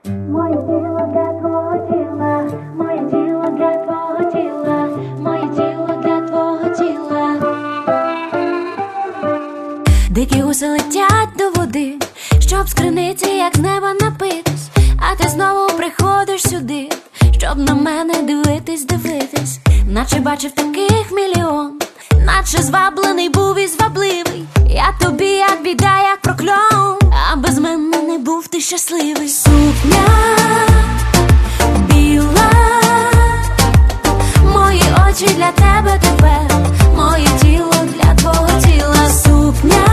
Моє тіло для твого тіла, моє тіло для твого тіла, моє тіло для твого тіла. Дикі гуси летять до води, щоб з криниці, як з неба напитись. А ти знову приходиш сюди, щоб на мене дивитись, наче бачив таких мільйон, наче зваблений був і звабливий. Я тобі як біда, як прокльон, а без мене не був ти щасливий. Сукня біла, мої очі для тебе тепер, моє тіло для твого тіла. Сукня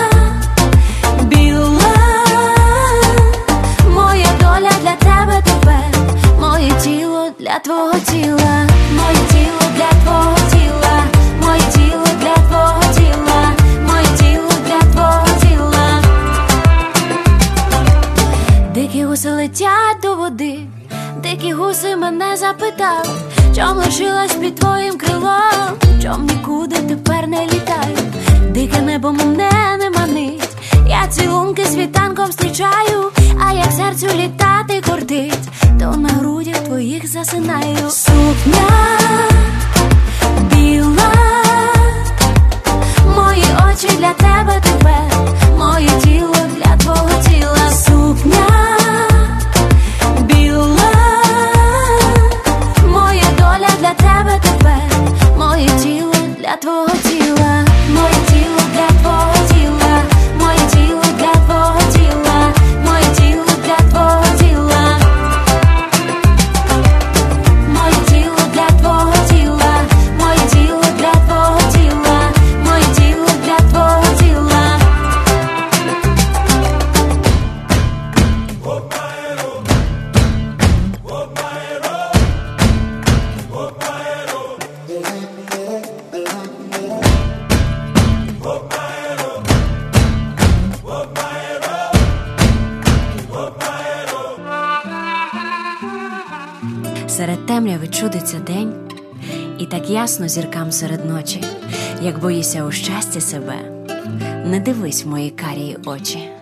біла, моя доля для тебе тепер, моє тіло для твого тіла, моє тіло для твого тіла, моє тіло для твого тіла, моє тіло для твого тіла. Дикі гуси летять до води, дикі гуси мене запитали, чом лишилась під твоїм крилом, чом нікуди тепер не літаю. Дике небо мене не манить, я цілунки світанком зустрічаю, а як серцю літати кортить, то на грудях твоїх засинаю. Сукня біла, мої очі для тебе тепер, моє тіло для твого тіла. Сукня біла, моя доля для тебе тепер, моє тіло для твого тіла, моє тіло для твого тіла, моє тіло для твого тіла, моє тіло для твого тіла, моє тіло для твого тіла, моє тіло для твого тіла, моє тіло для твого тіла. Серед темряви чудиться день, і так ясно зіркам серед ночі. Як боїся у щасті себе, не дивись в мої карії очі.